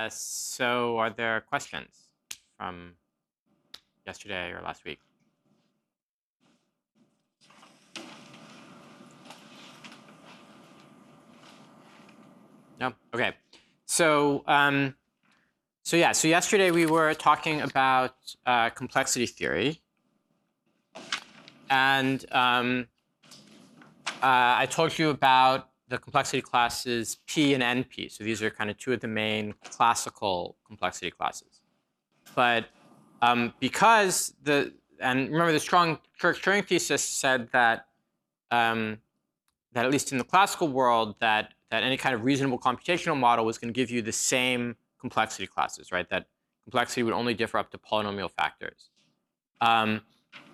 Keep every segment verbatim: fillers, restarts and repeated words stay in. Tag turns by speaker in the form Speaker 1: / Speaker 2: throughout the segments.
Speaker 1: so are there questions from yesterday or last week? No? OK. So, um, so yeah, so yesterday we were talking about uh, complexity theory. And um, uh, I told you about the complexity classes P and N P. So these are kind of two of the main classical complexity classes. But um, because the, and remember the strong Church-Turing thesis said that, um, that at least in the classical world, that, that any kind of reasonable computational model was going to give you the same complexity classes, right? That complexity would only differ up to polynomial factors. Um,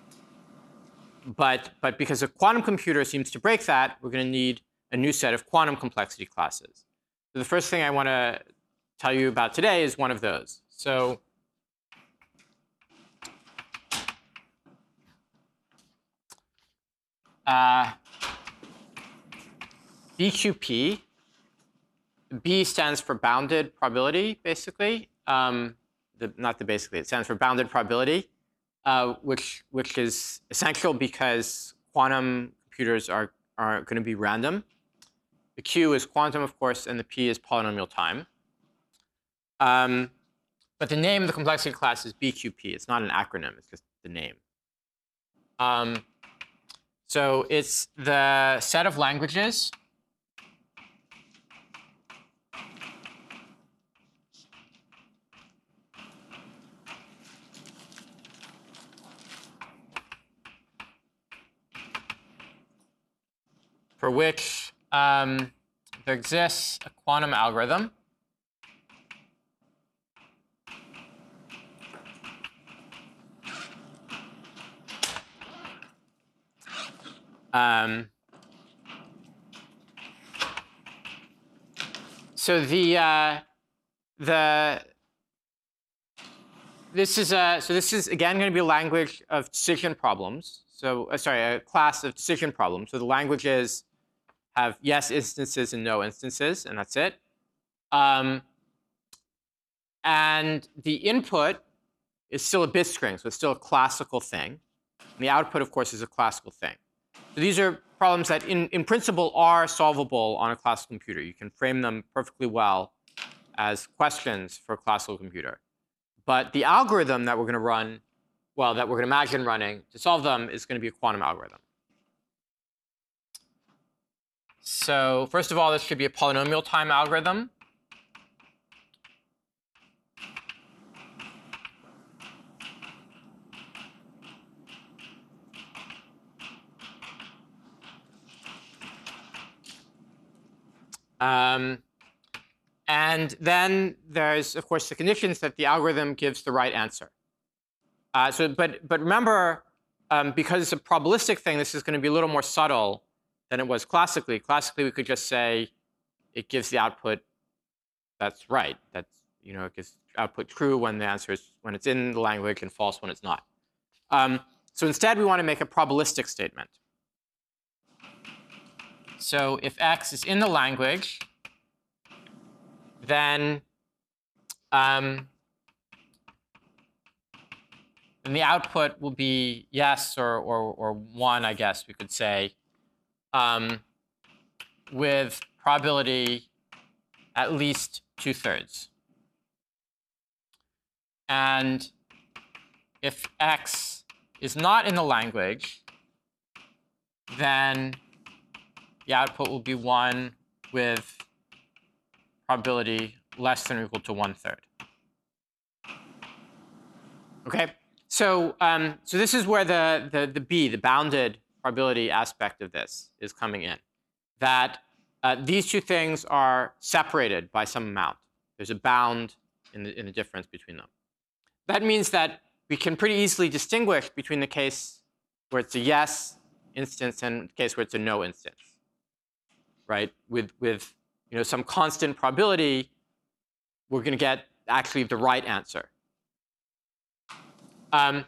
Speaker 1: but, but because a quantum computer seems to break that, we're going to need a new set of quantum complexity classes. So the first thing I want to tell you about today is one of those. So uh, B Q P, B stands for bounded probability, basically. Um, the, not the basically, it stands for bounded probability, uh, which, which is essential because quantum computers are, are going to be random. The Q is quantum, of course, and the P is polynomial time. Um, but the name of the complexity class is B Q P. It's not an acronym. It's just the name. Um, so it's the set of languages for which um, there exists a quantum algorithm um, so the uh, the this is a so this is again going to be a language of decision problems. So uh, sorry, a class of decision problems. So the languages have yes instances and no instances, and that's it. Um, and the input is still a bit string, so it's still a classical thing. And the output, of course, is a classical thing. So these are problems that, in, in principle, are solvable on a classical computer. You can frame them perfectly well as questions for a classical computer. But the algorithm that we're going to run, well, that we're going to imagine running to solve them is going to be a quantum algorithm. So first of all, this should be a polynomial time algorithm. Um, and then there's, of course, the conditions that the algorithm gives the right answer. Uh, so, but, but remember, um, because it's a probabilistic thing, this is going to be a little more subtle than it was classically. Classically, we could just say it gives the output that's right. That's, you know, it gives output true when the answer is when it's in the language and false when it's not. Um, so instead, we want to make a probabilistic statement. So if X is in the language, then um, then the output will be yes or, or, or one, I guess we could say, um, with probability at least two-thirds. And if X is not in the language, then the output will be one with probability less than or equal to one-third. OK? So, um, so this is where the, the, the B, the bounded probability aspect of this is coming in. That uh, these two things are separated by some amount. There's a bound in the, in the difference between them. That means that we can pretty easily distinguish between the case where it's a yes instance and the case where it's a no instance. Right? With, with you know, some constant probability, we're going to get actually the right answer. Um,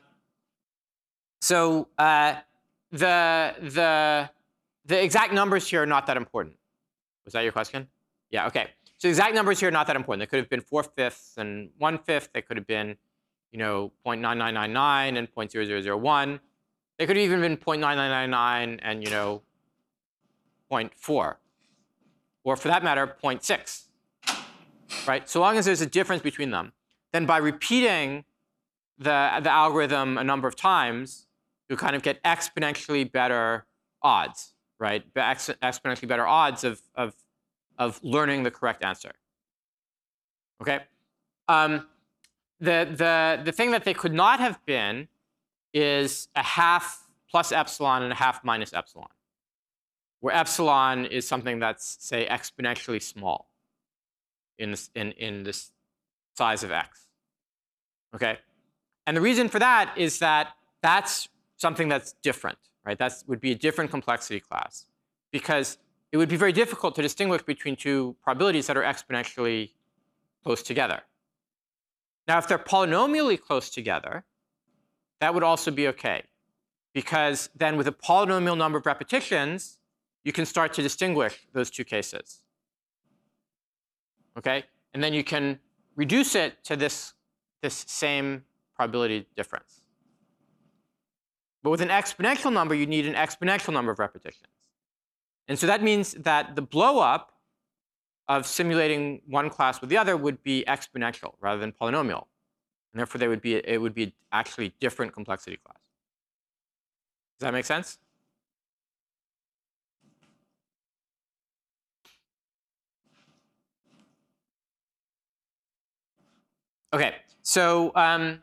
Speaker 1: so uh, the, the, the exact numbers here are not that important. Was that your question? Yeah, OK. So the exact numbers here are not that important. They could have been four fifths and one fifth. They could have been, you know, zero point nine nine nine nine and zero point zero zero zero one. They could have even been zero point nine nine nine nine and, you know, zero point four. Or for that matter, zero point six. Right? So long as there's a difference between them, then by repeating the, the algorithm a number of times, you kind of get exponentially better odds, right? Ex exponentially better odds of, of, of learning the correct answer. Okay? Um, the, the, the thing that they could not have been is a half plus epsilon and a half minus epsilon, where epsilon is something that's, say, exponentially small in this, in, in this size of x. Okay? And the reason for that is that that's something that's different, right? That would be a different complexity class, because it would be very difficult to distinguish between two probabilities that are exponentially close together. Now, if they're polynomially close together, that would also be OK, because then with a polynomial number of repetitions, you can start to distinguish those two cases. OK? And then you can reduce it to this, this same probability difference. But with an exponential number, you need an exponential number of repetitions. And so that means that the blow-up of simulating one class with the other would be exponential rather than polynomial. And therefore, they would be, it would be actually different complexity class. Does that make sense? OK, so um,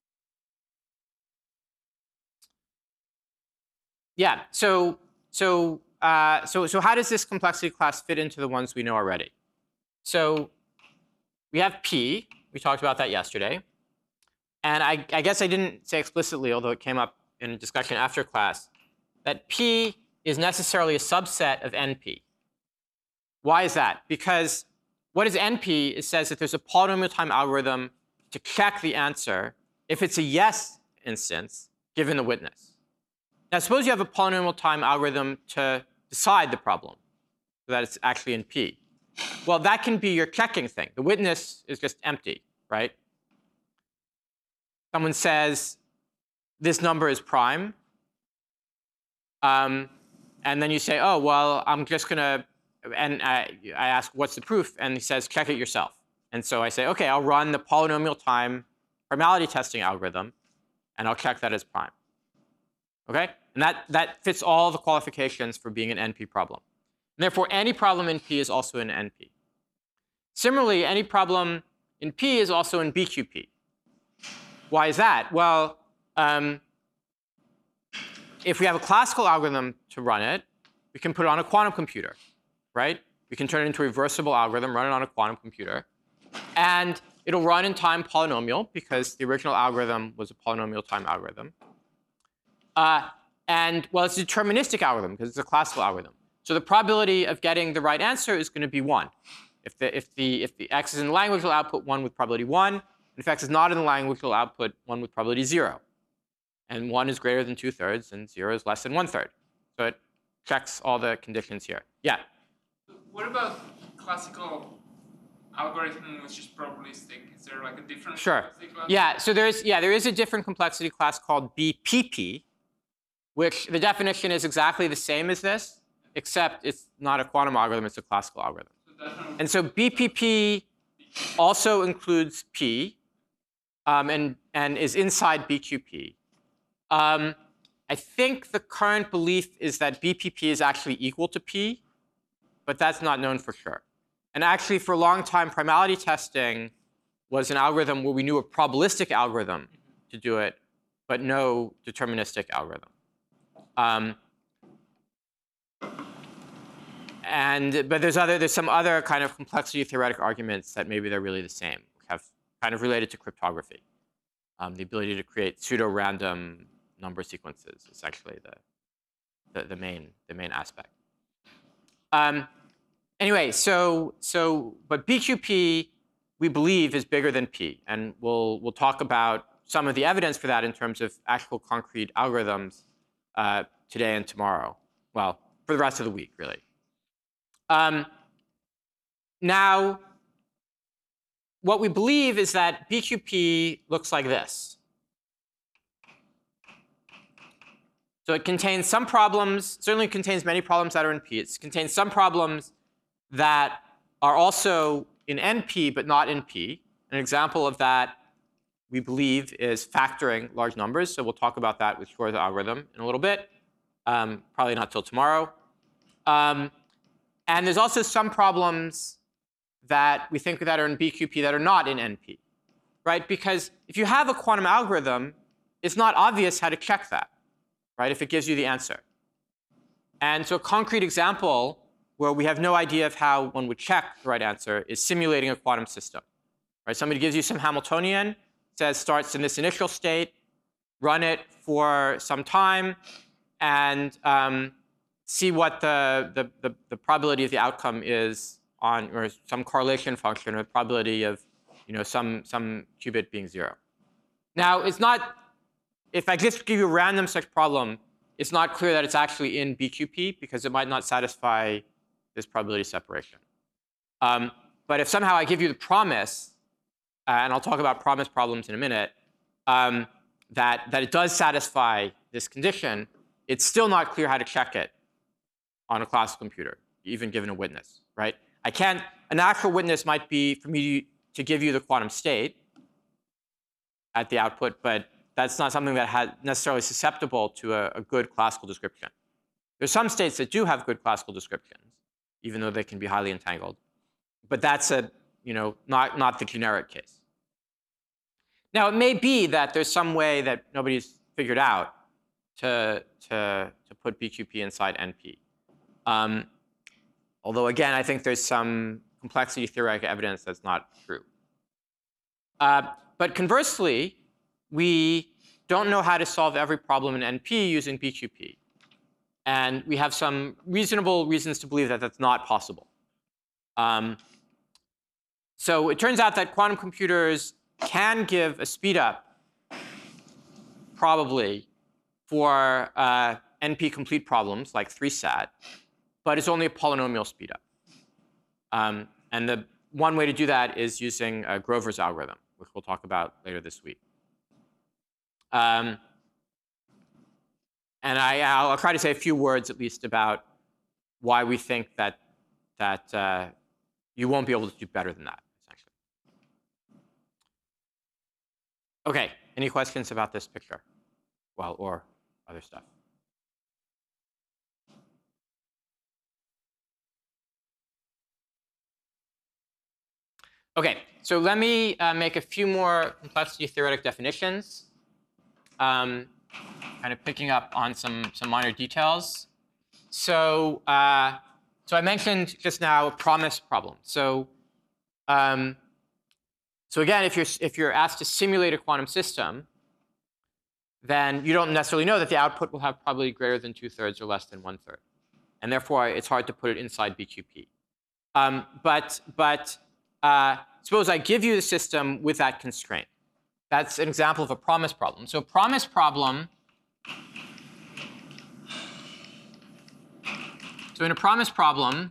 Speaker 1: yeah, so so uh, so so how does this complexity class fit into the ones we know already? So we have P. We talked about that yesterday. And I, I guess I didn't say explicitly, although it came up in a discussion after class, that P is necessarily a subset of N P. Why is that? Because what is N P? It says that there's a polynomial time algorithm to check the answer if it's a yes instance given the witness. Now, suppose you have a polynomial time algorithm to decide the problem, so that it's actually in P. Well, that can be your checking thing. The witness is just empty, right? Someone says, this number is prime. Um, and then you say, oh, well, I'm just going to, and I, I ask, what's the proof? And he says, check it yourself. And so I say, OK, I'll run the polynomial time primality testing algorithm, and I'll check that as prime. OK? And that, that fits all the qualifications for being an N P problem. And therefore, any problem in P is also an N P. Similarly, any problem in P is also in B Q P. Why is that? Well, um, if we have a classical algorithm to run it, we can put it on a quantum computer, right? We can turn it into a reversible algorithm, run it on a quantum computer. And it'll run in time polynomial, because the original algorithm was a polynomial time algorithm. Uh, and, well, it's a deterministic algorithm, because it's a classical algorithm. So the probability of getting the right answer is going to be one. If the, if the, if the x is in the language, it'll output one with probability one. If x is not in the language, it'll output one with probability zero. And one is greater than two thirds, and zero is less than one third. So it checks all the conditions here. Yeah?
Speaker 2: What about classical algorithm which is probabilistic? Is there like a different
Speaker 1: sure.
Speaker 2: complexity class?
Speaker 1: Yeah, so there's, yeah, there is a different complexity class called B P P, which the definition is exactly the same as this, except it's not a quantum algorithm, it's a classical algorithm. So and so B P P also includes P. Um, and, and is inside B Q P. Um, I think the current belief is that B P P is actually equal to P, but that's not known for sure. And actually, for a long time, primality testing was an algorithm where we knew a probabilistic algorithm to do it, but no deterministic algorithm. Um, and but there's other there's some other kind of complexity theoretic arguments that maybe they're really the same, have kind of related to cryptography. Um, the ability to create pseudo-random number sequences is actually the, the, the, main, the main aspect. Um, anyway, so, so, but B Q P, we believe, is bigger than P. And we'll, we'll talk about some of the evidence for that in terms of actual concrete algorithms uh, today and tomorrow. Well, for the rest of the week, really. Um, now, what we believe is that B Q P looks like this. So it contains some problems, certainly contains many problems that are in P. It contains some problems that are also in N P, but not in P. An example of that, we believe, is factoring large numbers. So we'll talk about that with Shor's algorithm in a little bit, um, probably not till tomorrow. Um, and there's also some problems that we think that are in B Q P that are not in N P, right? Because if you have a quantum algorithm, it's not obvious how to check that, right, if it gives you the answer. And so a concrete example where we have no idea of how one would check the right answer is simulating a quantum system. Right? Somebody gives you some Hamiltonian, says starts in this initial state, run it for some time, and um, see what the, the, the, the probability of the outcome is on, or some correlation function, or the probability of you know, some, some qubit being zero. Now, it's not, if I just give you a random such problem, it's not clear that it's actually in B Q P, because it might not satisfy this probability separation. Um, but if somehow I give you the promise, uh, and I'll talk about promise problems in a minute, um, that, that it does satisfy this condition, it's still not clear how to check it on a classical computer, even given a witness, right? I can't, an actual witness might be for me to, to give you the quantum state at the output, but that's not something that has necessarily susceptible to a, a good classical description. There's some states that do have good classical descriptions, even though they can be highly entangled. But that's a, you know, not, not the generic case. Now, it may be that there's some way that nobody's figured out to, to, to put B Q P inside N P. Um, although, again, I think there's some complexity theoretic evidence that's not true. Uh, but conversely, we don't know how to solve every problem in N P using B Q P. And we have some reasonable reasons to believe that that's not possible. Um, so it turns out that quantum computers can give a speed up, probably, for uh, N P complete problems like three sat, but it's only a polynomial speed up. Um, and the one way to do that is using uh, Grover's algorithm, which we'll talk about later this week. Um, and I, I'll, I'll try to say a few words at least about why we think that, that uh, you won't be able to do better than that, essentially. OK, any questions about this picture? Well, or other stuff? OK, so let me uh, make a few more complexity theoretic definitions, um, kind of picking up on some, some minor details. So, uh, so I mentioned just now a promise problem. So, um, so again, if you're, if you're asked to simulate a quantum system, then you don't necessarily know that the output will have probability greater than two-thirds or less than one-third. And therefore, it's hard to put it inside B Q P. Um, but but uh, suppose I give you the system with that constraint. That's an example of a promise problem. So a promise problem, so in a promise problem,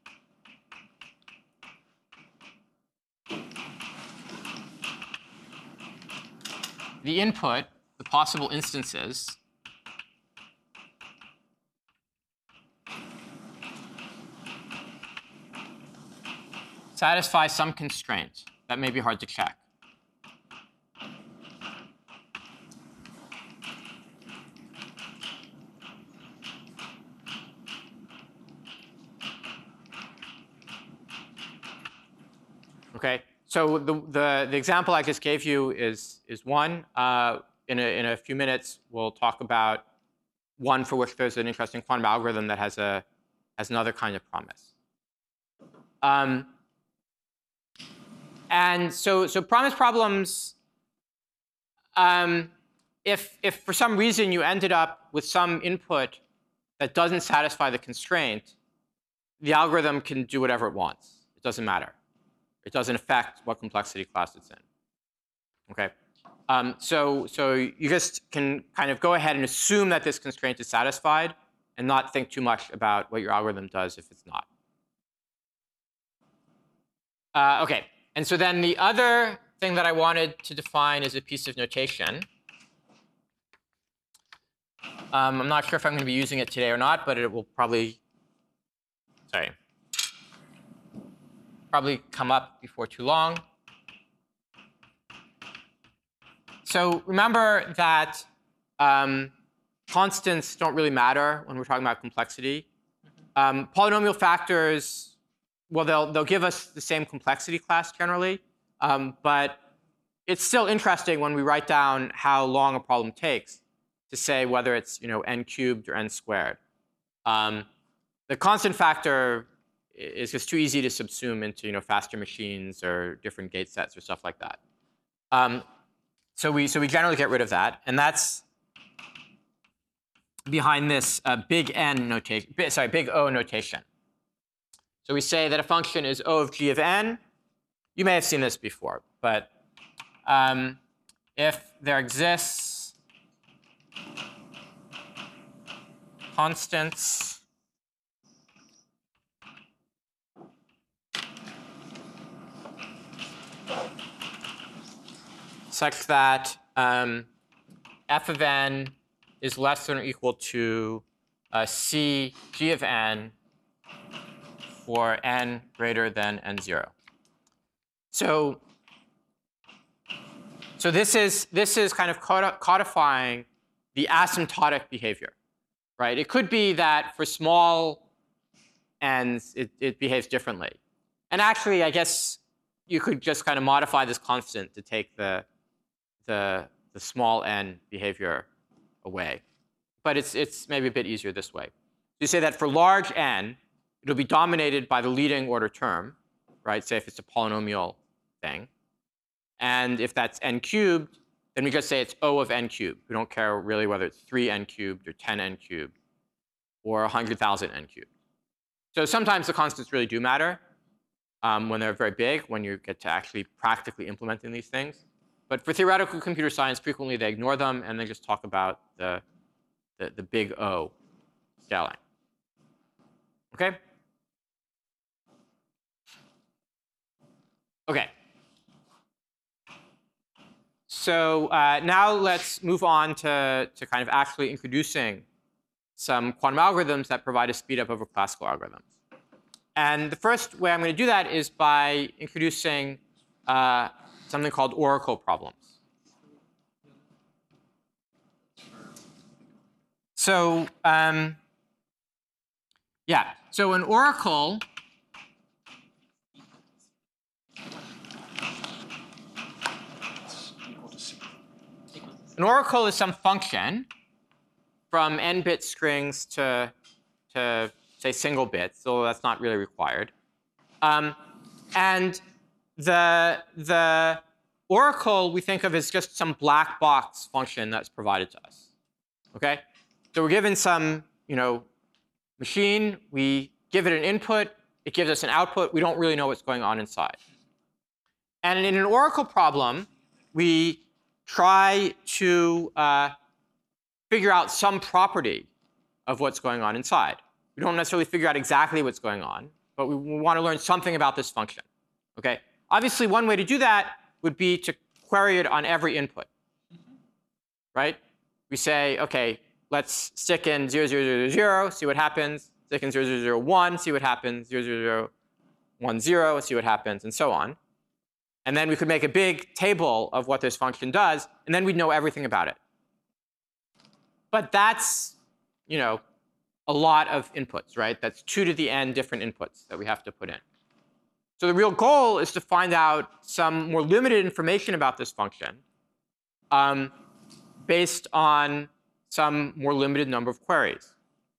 Speaker 1: the input, the possible instances, satisfy some constraint that may be hard to check. OK, so the, the, the example I just gave you is, is one. Uh, in, a, in a few minutes, we'll talk about one for which there's an interesting quantum algorithm that has, a, has another kind of promise. Um, and so, so promise problems, um, if, if for some reason you ended up with some input that doesn't satisfy the constraint, the algorithm can do whatever it wants. It doesn't matter. It doesn't affect what complexity class it's in. OK? Um, so, so you just can kind of go ahead and assume that this constraint is satisfied and not think too much about what your algorithm does if it's not. Uh, OK, and so then the other thing that I wanted to define is a piece of notation. Um, I'm not sure if I'm going to be using it today or not, but it will probably, sorry, probably come up before too long. So remember that um, constants don't really matter when we're talking about complexity. Um, polynomial factors, well, they'll, they'll give us the same complexity class generally, um, but it's still interesting when we write down how long a problem takes to say whether it's you know, n cubed or n squared. Um, the constant factor is just too easy to subsume into you know, faster machines or different gate sets or stuff like that. Um, so, we, so we generally get rid of that. And that's behind this uh, big N notation, sorry, big O notation. So we say that a function is O of g of n. You may have seen this before, but um, if there exists constants such that um, f of n is less than or equal to uh, c g of n for n greater than n zero. So, so this is this is kind of codifying the asymptotic behavior, right? It could be that for small n's, it, it behaves differently. And actually, I guess you could just kind of modify this constant to take the the the small n behavior away. But it's it's maybe a bit easier this way. You say that for large n, it'll be dominated by the leading order term, right? Say if it's a polynomial thing. And if that's n cubed, then we just say it's O of n cubed. We don't care really whether it's three n cubed or ten n cubed or one hundred thousand n cubed. So sometimes the constants really do matter um, when they're very big, when you get to actually practically implementing these things. But for theoretical computer science, frequently they ignore them, and they just talk about the, the, the big O scaling. OK? OK. So uh, now let's move on to, to kind of actually introducing some quantum algorithms that provide a speed up over classical algorithms. And the first way I'm going to do that is by introducing uh, something called oracle problems. So um, yeah, so an oracle An oracle is some function from n-bit strings to, to, say, single bits, so that's not really required. Um, and the, the oracle we think of as just some black box function that's provided to us. OK? So we're given some you know, machine. We give it an input. It gives us an output. We don't really know what's going on inside. And in an oracle problem, we try to uh, figure out some property of what's going on inside. We don't necessarily figure out exactly what's going on, but we, we want to learn something about this function. Okay? Obviously, one way to do that would be to query it on every input. Right? We say, OK, let's stick in zero, zero, zero, zero, see what happens. Stick in zero, zero, zero, one, see what happens. zero, zero, zero, one, zero, see what happens, and so on. And then we could make a big table of what this function does, and then we'd know everything about it. But that's, you know, a lot of inputs, right? That's two to the n different inputs that we have to put in. So the real goal is to find out some more limited information about this function um, based on some more limited number of queries.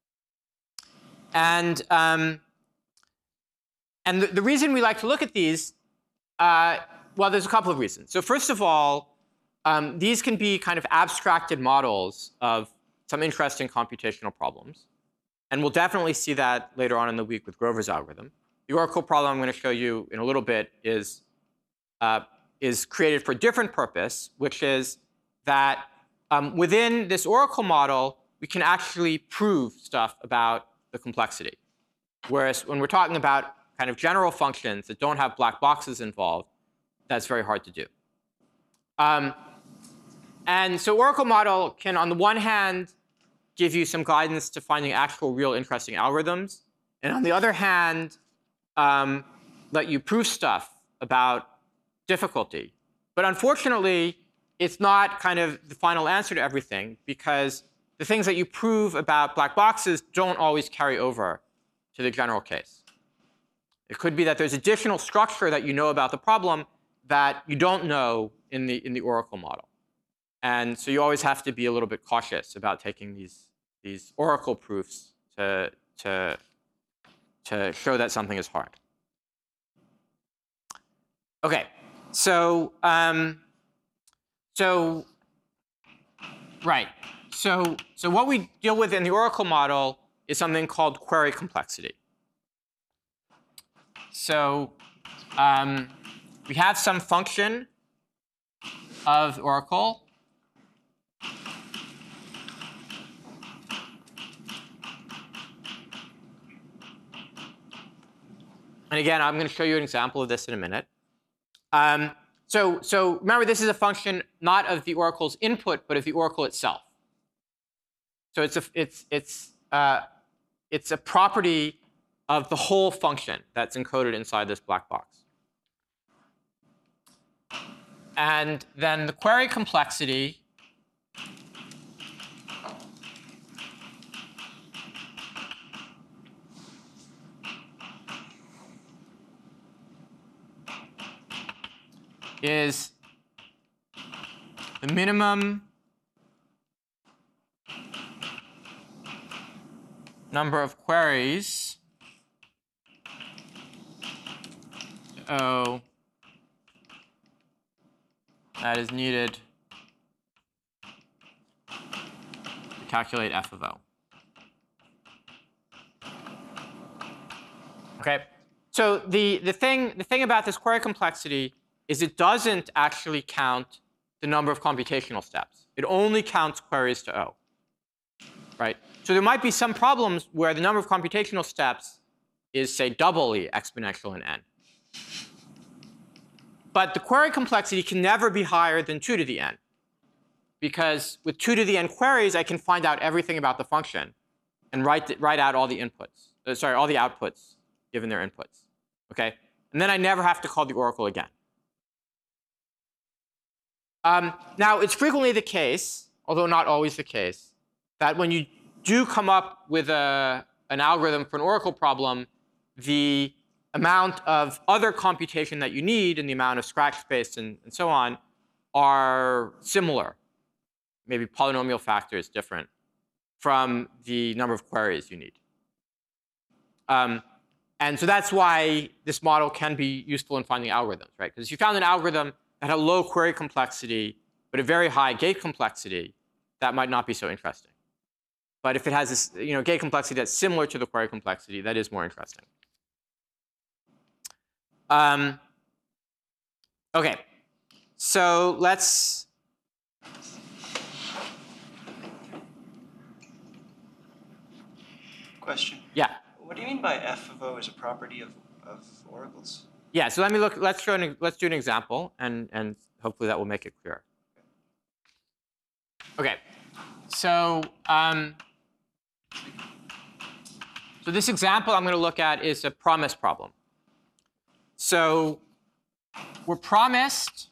Speaker 1: And, um, and the, the reason we like to look at these Uh, well, there's a couple of reasons. So first of all, um, these can be kind of abstracted models of some interesting computational problems. And we'll definitely see that later on in the week with Grover's algorithm. The oracle problem I'm going to show you in a little bit is, uh, is created for a different purpose, which is that um, within this oracle model, we can actually prove stuff about the complexity. Whereas when we're talking about kind of general functions that don't have black boxes involved, that's very hard to do. Um, and so Oracle model can, on the one hand, give you some guidance to finding actual, real, interesting algorithms, and on the other hand, um, let you prove stuff about difficulty. But unfortunately, it's not kind of the final answer to everything, because the things that you prove about black boxes don't always carry over to the general case. It could be that there's additional structure that you know about the problem that you don't know in the, in the Oracle model. And so you always have to be a little bit cautious about taking these, these Oracle proofs to, to, to show that something is hard. OK, so, um, so right. So, so what we deal with in the Oracle model is something called query complexity. So um, we have some function of Oracle. And again, I'm going to show you an example of this in a minute. Um, so, so remember, this is a function not of the Oracle's input, but of the Oracle itself. So it's a, it's, it's, uh, it's a property of the whole function that's encoded inside this black box. And then the query complexity is the minimum number of queries O that is needed to calculate f of O. Okay, so the, the, thing, the thing about this query complexity is it doesn't actually count the number of computational steps. It only counts queries to O, right? So there might be some problems where the number of computational steps is, say, doubly exponential in n. But the query complexity can never be higher than two to the n, because with two to the n queries, I can find out everything about the function and write, the, write out all the inputs, uh, sorry, all the outputs given their inputs, okay? And then I never have to call the Oracle again. Um, now, it's frequently the case, although not always the case, that when you do come up with a, an algorithm for an Oracle problem, the amount of other computation that you need and the amount of scratch space and, and so on are similar. Maybe polynomial factors different from the number of queries you need. Um, and so that's why this model can be useful in finding algorithms, right? Because if you found an algorithm that had low query complexity, but a very high gate complexity, that might not be so interesting. But if it has this, you know, gate complexity that's similar to the query complexity, that is more interesting. Um, OK, so let's
Speaker 3: question.
Speaker 1: Yeah.
Speaker 3: What do you mean by f of O is a property of, of oracles?
Speaker 1: Yeah. So let me look. Let's show. An, let's do an example, and and hopefully that will make it clear. OK. So um, so this example I'm going to look at is a promise problem. So we're promised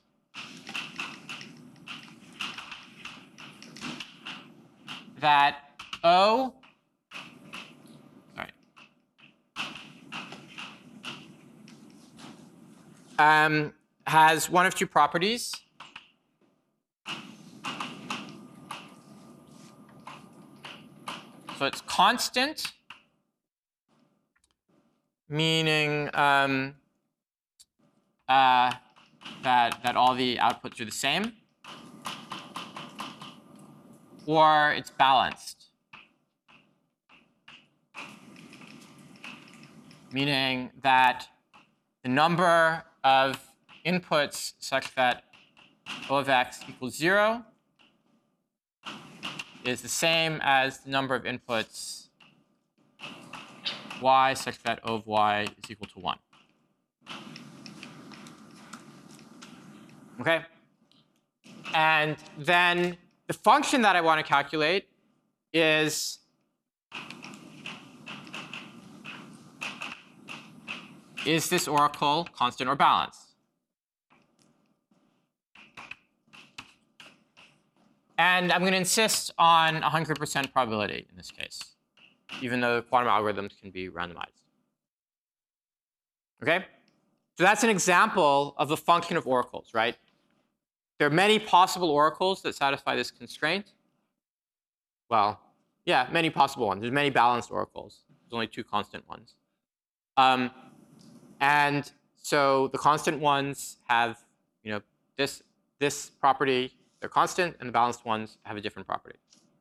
Speaker 1: that O sorry, um, has one of two properties. So it's constant, meaning um, uh, that, that all the outputs are the same, or it's balanced, meaning that the number of inputs such that O of x equals zero is the same as the number of inputs y such that O of y is equal to one. Okay? And then the function that I want to calculate is is this oracle constant or balanced? And I'm going to insist on one hundred percent probability in this case, even though quantum algorithms can be randomized. Okay? So that's an example of a function of oracles, right? There are many possible oracles that satisfy this constraint. Well, yeah, many possible ones. There's many balanced oracles. There's only two constant ones. Um, and so the constant ones have, you know, this, this property. They're constant, and the balanced ones have a different property.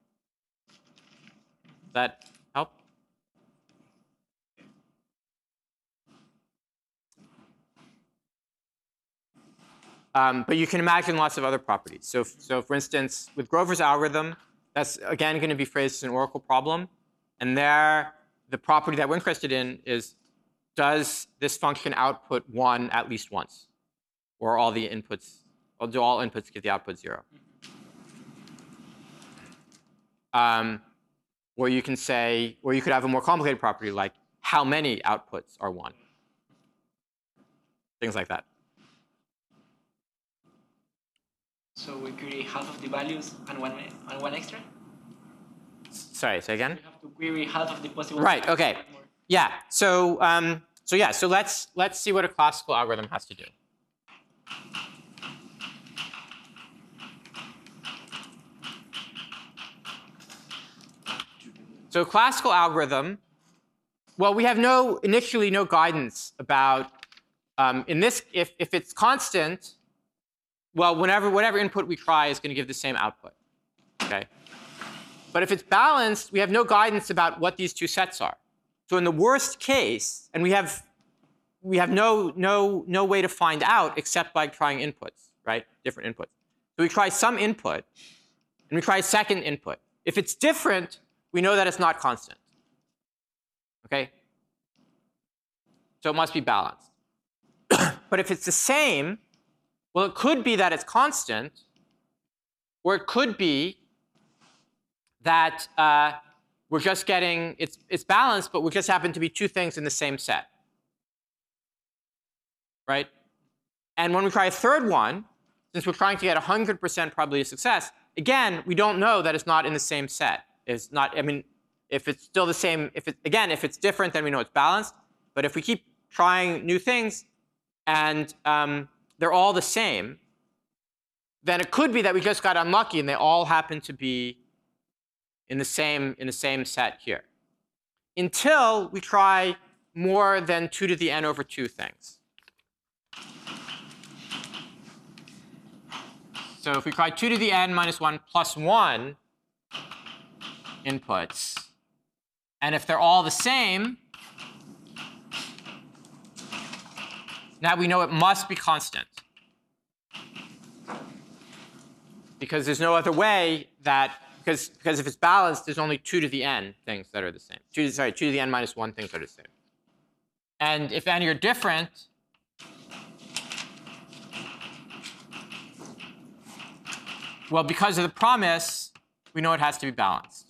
Speaker 1: Does that help? Um, but you can imagine lots of other properties. So, so for instance, with Grover's algorithm, that's again going to be phrased as an oracle problem. And there, the property that we're interested in is, does this function output one at least once? Or all the inputs, or do all inputs get the output zero? Um, or you can say, or you could have a more complicated property like how many outputs are one? Things like that.
Speaker 4: So we query half of the values and one and one extra?
Speaker 1: Sorry, say again?
Speaker 4: We have to query half of the possible.
Speaker 1: Right, okay. Yeah, so, um, so yeah, so let's, let's see what a classical algorithm has to do. So a classical algorithm, well, we have no, initially no guidance about, um, in this, if, if it's constant, well, whenever, whatever input we try is going to give the same output, okay? But if it's balanced, we have no guidance about what these two sets are. So in the worst case, and we have, we have no, no, no way to find out except by trying inputs, right? Different inputs. So we try some input, and we try a second input. If it's different, we know that it's not constant, okay? So it must be balanced. But if it's the same, well, it could be that it's constant, or it could be that uh, we're just getting, it's, it's balanced, but we just happen to be two things in the same set, right? And when we try a third one, since we're trying to get one hundred percent probability of success, again, we don't know that it's not in the same set. It's not, I mean, if it's still the same, if it, again, if it's different, then we know it's balanced. But if we keep trying new things and um, they're all the same, then it could be that we just got unlucky and they all happen to be in the same, in the same set here. Until we try more than two to the n over two things. So if we try two to the n minus one plus one inputs, and if they're all the same, now we know it must be constant. Because there's no other way that, because, because if it's balanced, there's only two to the n things that are the same. Two to, sorry, two to the n minus one things that are the same. And if any are different, well, because of the promise, we know it has to be balanced.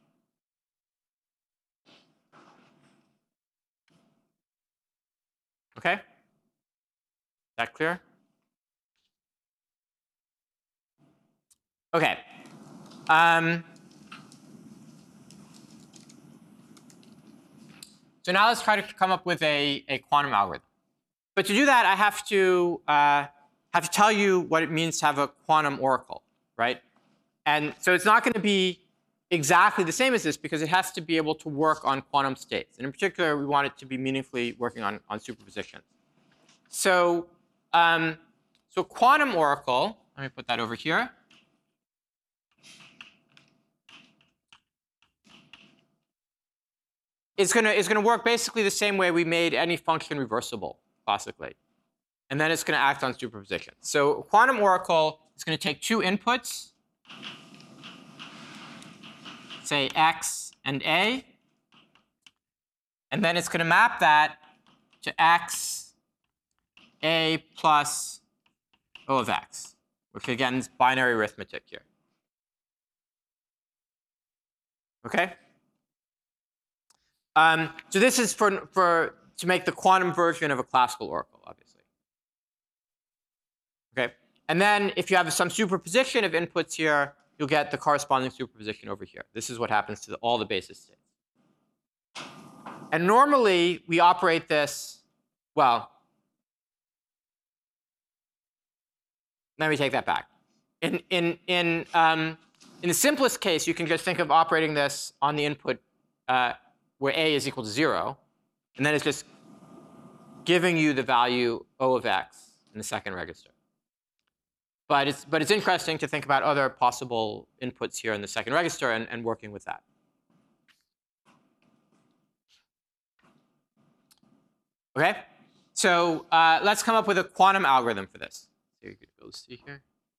Speaker 1: Okay? Is that clear? Okay. Um, so now let's try to come up with a, a quantum algorithm. But to do that, I have to, uh, have to tell you what it means to have a quantum oracle, right? And so it's not going to be exactly the same as this because it has to be able to work on quantum states. And in particular, we want it to be meaningfully working on, on superposition. So, um, so quantum oracle, let me put that over here. It's going to, it's going to work basically the same way we made any function reversible, classically. And then it's going to act on superposition. So quantum oracle is going to take two inputs, say x and a, And then it's going to map that to x a plus O of x, which again is binary arithmetic here. Okay? Um, so this is for, for to make the quantum version of a classical oracle, obviously. Okay? And then if you have some superposition of inputs here, you'll get the corresponding superposition over here. This is what happens to the, all the basis states. And normally, we operate this, well, let me take that back. In, in, in, um, in the simplest case, you can just think of operating this on the input uh, where a is equal to zero. And then it's just giving you the value O of x in the second register. But it's, but it's interesting to think about other possible inputs here in the second register and, and working with that. OK? So uh, let's come up with a quantum algorithm for this. So you could go see here.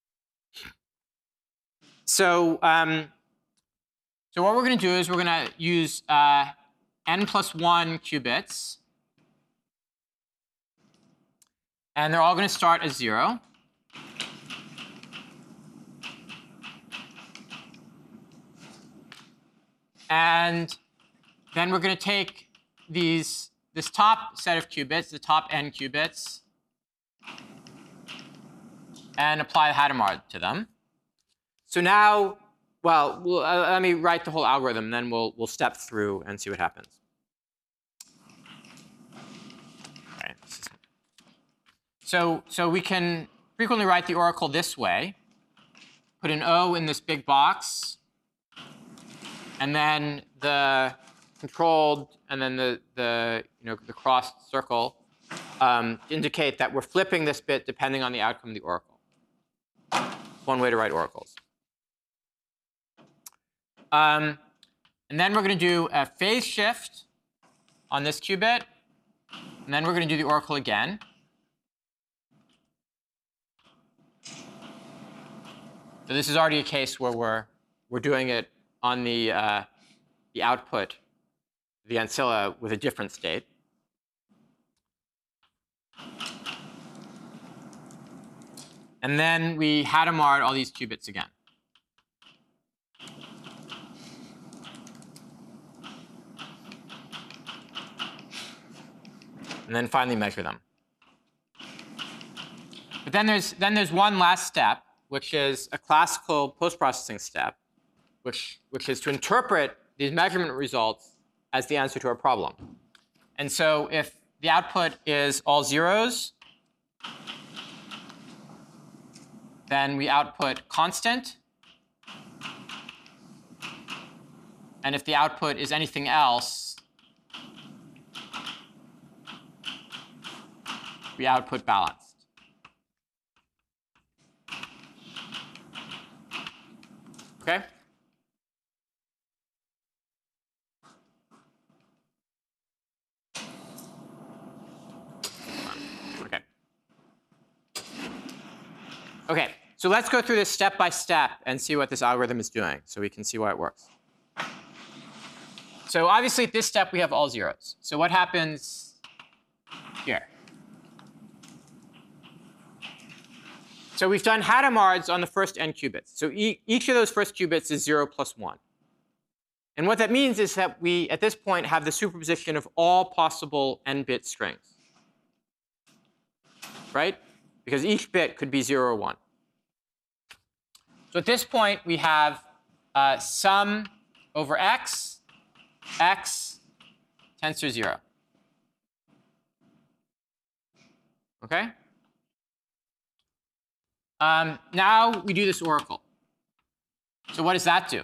Speaker 1: So, um, so what we're going to do is we're going to use uh, n plus one qubits. And they're all going to start as zero. And then we're going to take these, this top set of qubits, the top n qubits, and apply Hadamard to them. So now, well, we'll uh, let me write the whole algorithm, then we'll, we'll step through and see what happens. Right. So, so we can frequently write the oracle this way. Put an O in this big box. And then the controlled, and then the, the, you know, the crossed circle um, indicate that we're flipping this bit depending on the outcome of the oracle. One way to write oracles. Um, and then we're going to do a phase shift on this qubit. And then we're going to do the oracle again. So this is already a case where we're, we're doing it on the, uh, the output, the ancilla, with a different state. And then we Hadamard all these qubits again. And then finally measure them. But then there's, then there's one last step, which is a classical post-processing step, which, which is to interpret these measurement results as the answer to our problem. And so if the output is all zeros, then we output constant. And if the output is anything else, we output balanced. OK? OK. OK, so let's go through this step by step and see what this algorithm is doing so we can see why it works. So obviously, at this step, we have all zeros. So what happens here? So we've done Hadamards on the first n qubits. So e each of those first qubits is zero plus one. And what that means is that we, at this point, have the superposition of all possible n-bit strings. Right? Because each bit could be zero or one. So at this point, we have uh, sum over x, x tends to zero. OK? Um, now we do this oracle. So what does that do?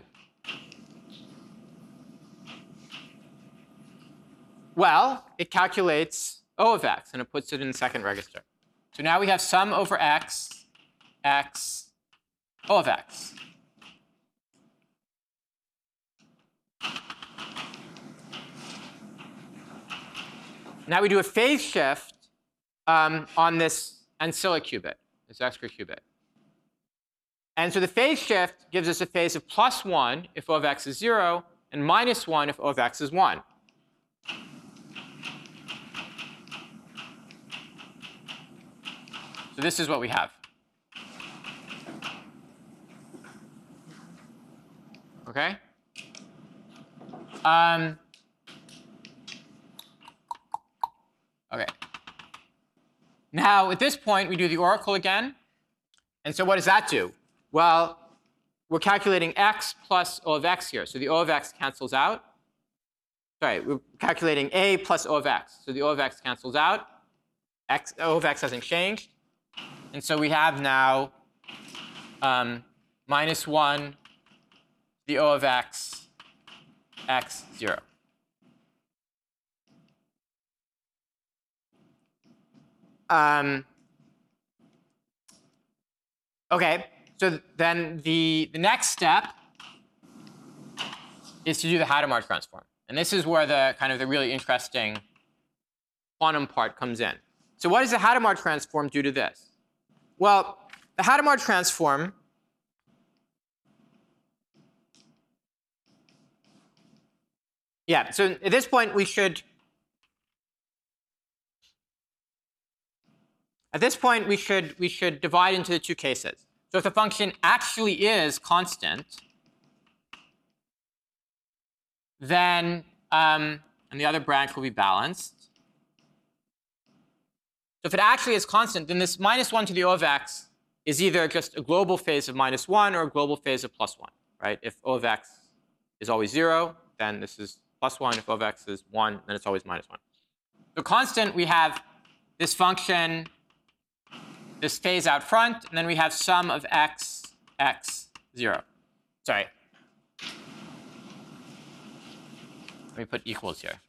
Speaker 1: Well, it calculates O of x, and it puts it in the second register. So now we have sum over x, x, O of x. Now we do a phase shift um, on this ancilla qubit, this extra qubit. And so the phase shift gives us a phase of plus one if O of x is zero, and minus one if O of x is one. So this is what we have. Okay? Um, okay. Now, at this point, we do the oracle again. And so what does that do? Well, we're calculating x plus O of x here. So the O of x cancels out. Sorry, we're calculating a plus O of x. So the O of x cancels out. X, O of x hasn't changed. And so we have now um, minus one, the O of x, x, zero. Um, OK, so then the, the next step is to do the Hadamard transform. And this is where the kind of the really interesting quantum part comes in. So what does the Hadamard transform do to this? Well, the Hadamard transform yeah, so at this point we should at this point we should we should divide into the two cases. So if the function actually is constant, then um, and the other branch will be balanced. So if it actually is constant, then this minus one to the O of x is either just a global phase of minus one or a global phase of plus one, right? If O of x is always zero, then this is plus one. If O of x is one, then it's always minus one. So constant, we have this function, this phase out front, and then we have sum of x, x, zero. Sorry. Let me put equals here.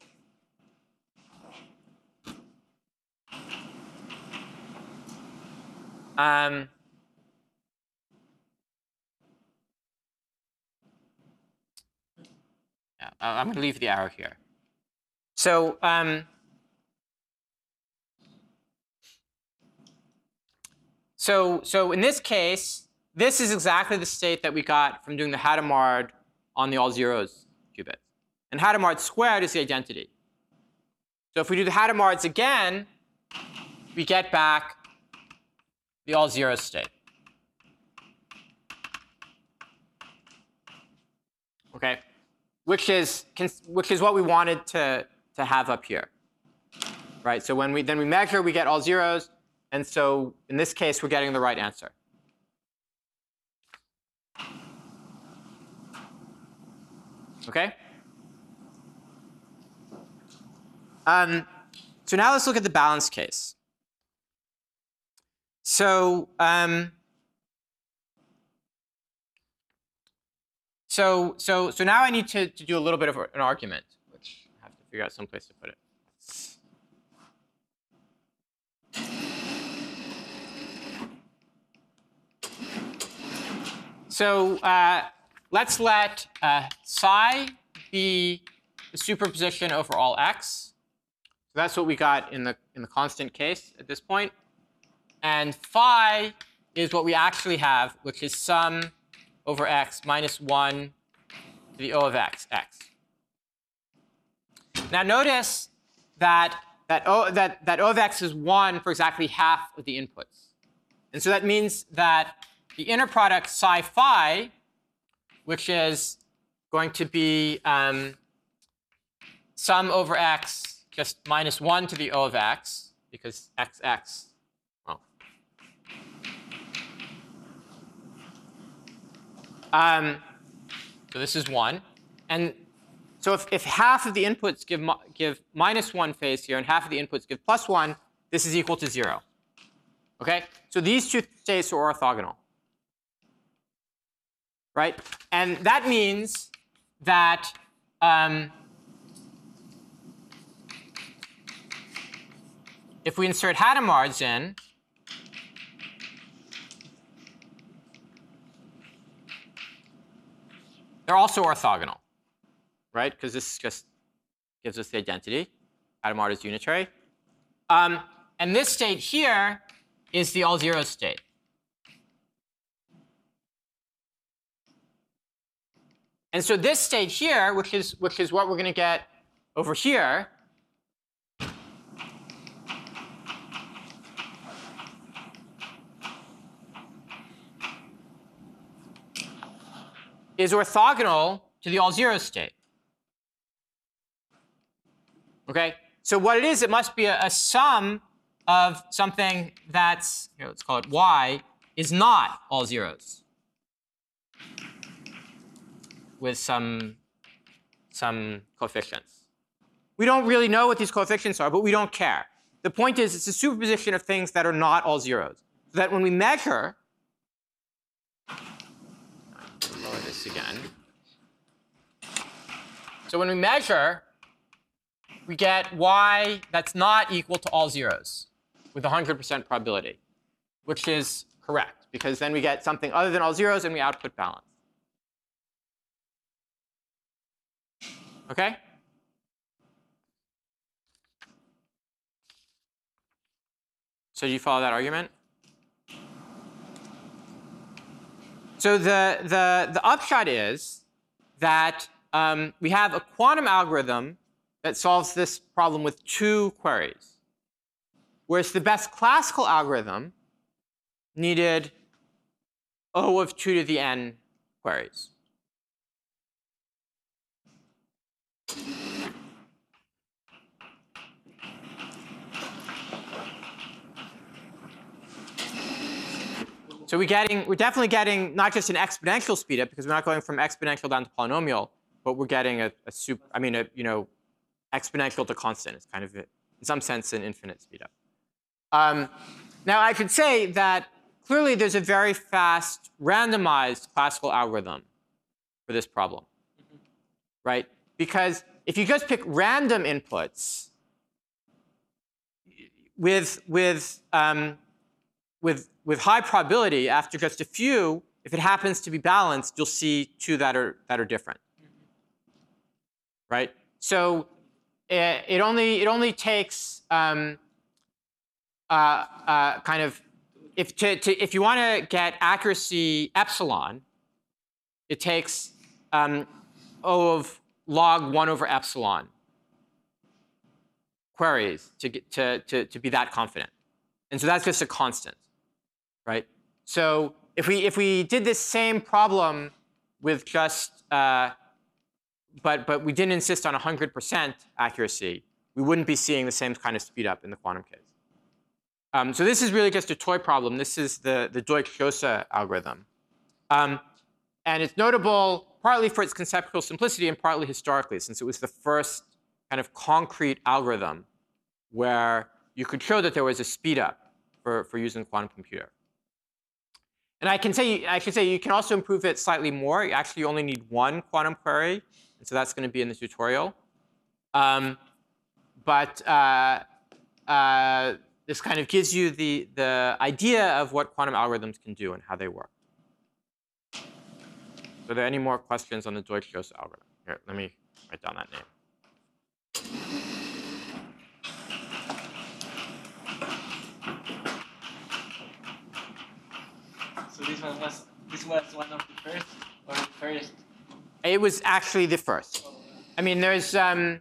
Speaker 1: Um, yeah, I'm going to leave the arrow here. So um, so so in this case, this is exactly the state that we got from doing the Hadamard on the all zeros qubits. And Hadamard squared is the identity. So if we do the Hadamards again, we get back the all zeros state. Okay, which is which is what we wanted to to have up here, right? So when we then we measure, we get all zeros, and so in this case, we're getting the right answer. Okay. Um, so now let's look at the balanced case. So, um, so, so, so now I need to, to do a little bit of an argument, which I have to figure out some place to put it. So uh, let's let uh, psi be the superposition over all x. So that's what we got in the in the constant case at this point. And phi is what we actually have, which is sum over x minus one to the O of x, x. Now notice that that O, that, that O of x is one for exactly half of the inputs. And so that means that the inner product psi phi, which is going to be um, sum over x just minus one to the O of x, because x, x, Um, so this is one. And so if, if half of the inputs give, give minus one phase here and half of the inputs give plus one, this is equal to zero. OK? So these two states are orthogonal. Right? And that means that um, if we insert Hadamards in, they're also orthogonal, right? Because this just gives us the identity. Hadamard is unitary. Um, and this state here is the all zero state. And so this state here, which is, which is what we're going to get over here, is orthogonal to the all zero state. Okay? So what it is, it must be a, a sum of something that's, here, let's call it y, is not all zeros with some, some coefficients. We don't really know what these coefficients are, but we don't care. The point is, it's a superposition of things that are not all zeros. So that when we measure, lower this again. So when we measure, we get y that's not equal to all zeros with one hundred percent probability, which is correct, because then we get something other than all zeros and we output balance. Okay? So do you follow that argument? So the, the, the upshot is that um, we have a quantum algorithm that solves this problem with two queries, whereas the best classical algorithm needed O of two to the n queries. So we're getting, we're definitely getting not just an exponential speedup, because we're not going from exponential down to polynomial, but we're getting a, a super, I mean, a, you know, exponential to constant. It's kind of, a, in some sense, an infinite speedup. Um, now, I should say that clearly there's a very fast randomized classical algorithm for this problem, right? Because if you just pick random inputs with, with, um, with, with high probability, after just a few, if it happens to be balanced, you'll see two that are, that are different, right? So it, it, only, it only takes um, uh, uh, kind of, if, to, to, if you want to get accuracy epsilon, it takes um, O of log one over epsilon queries to, get, to, to, to be that confident. And so that's just a constant, right? So if we, if we did this same problem with just, uh, but, but we didn't insist on one hundred percent accuracy, we wouldn't be seeing the same kind of speed up in the quantum case. Um, so this is really just a toy problem. This is the, the Deutsch-Jozsa algorithm. Um, and it's notable partly for its conceptual simplicity and partly historically, since it was the first kind of concrete algorithm where you could show that there was a speed up for, for using a quantum computer. And I can say, I should say you can also improve it slightly more. You actually only need one quantum query, and so that's going to be in the tutorial. Um, but uh, uh, this kind of gives you the, the idea of what quantum algorithms can do and how they work. So are there any more questions on the Deutsch-Jozsa algorithm? Here, let me write down that name.
Speaker 4: So this one was this was one of the first or the first?
Speaker 1: It was actually the first. I mean, there's um,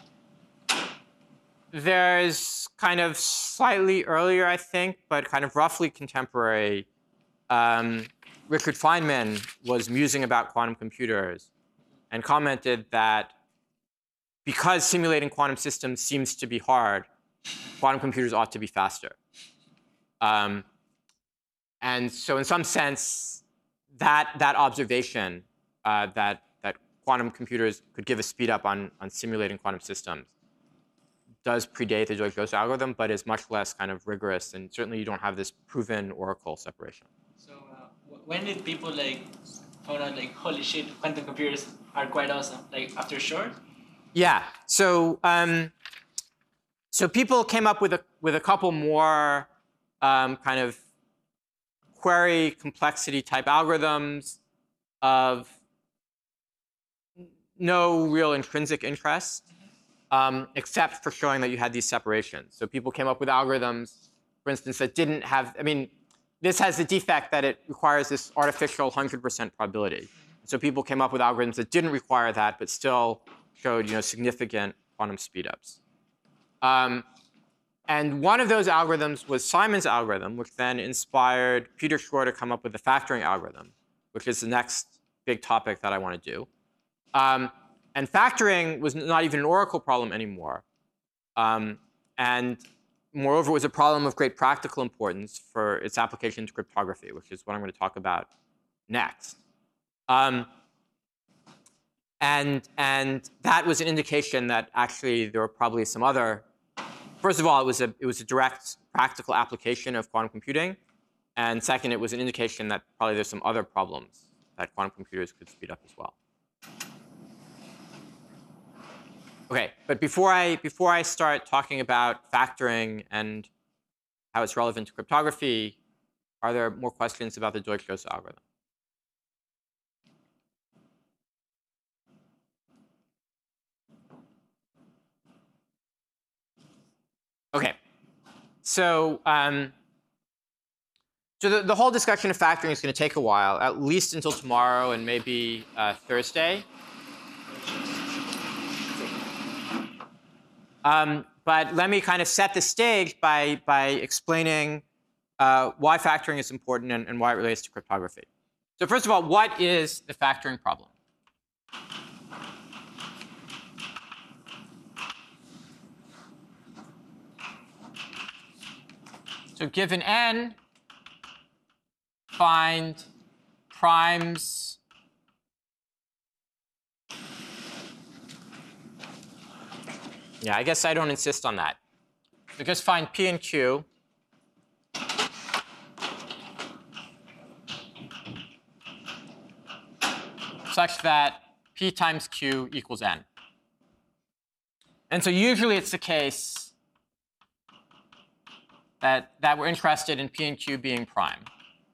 Speaker 1: there's kind of slightly earlier, I think, but kind of roughly contemporary. Um, Richard Feynman was musing about quantum computers and commented that because simulating quantum systems seems to be hard, quantum computers ought to be faster. Um, and so in some sense, that, that observation uh, that, that quantum computers could give a speed up on, on simulating quantum systems does predate the Deutsch-Jozsa algorithm, but is much less kind of rigorous. And certainly you don't have this proven oracle separation.
Speaker 4: So uh, when did people like found out like, holy shit, quantum computers are quite awesome? Like after Shor?
Speaker 1: Yeah. So um, so people came up with a with a couple more um, kind of query complexity type algorithms of no real intrinsic interest, um, except for showing that you had these separations. So people came up with algorithms, for instance, that didn't have, I mean, this has the defect that it requires this artificial one hundred percent probability. So people came up with algorithms that didn't require that, but still showed, you know, significant quantum speedups. Um, and one of those algorithms was Simon's algorithm, which then inspired Peter Shor to come up with the factoring algorithm, which is the next big topic that I want to do. Um, and factoring was not even an Oracle problem anymore. Um, and moreover, it was a problem of great practical importance for its application to cryptography, which is what I'm going to talk about next. Um, and, and that was an indication that actually there were probably some other. First of all, it was a, it was a direct practical application of quantum computing. And second, it was an indication that probably there's some other problems that quantum computers could speed up as well. OK, but before I, before I start talking about factoring and how it's relevant to cryptography, are there more questions about the Deutsch-Jozsa algorithm? OK, so um, so the, the whole discussion of factoring is going to take a while, at least until tomorrow and maybe uh, Thursday. Um, but let me kind of set the stage by, by explaining uh, why factoring is important and, and why it relates to cryptography. So first of all, what is the factoring problem? So given n, find primes Yeah, I guess I don't insist on that. So just find P and Q such that P times Q equals n. And so usually it's the case that, that we're interested in P and Q being prime.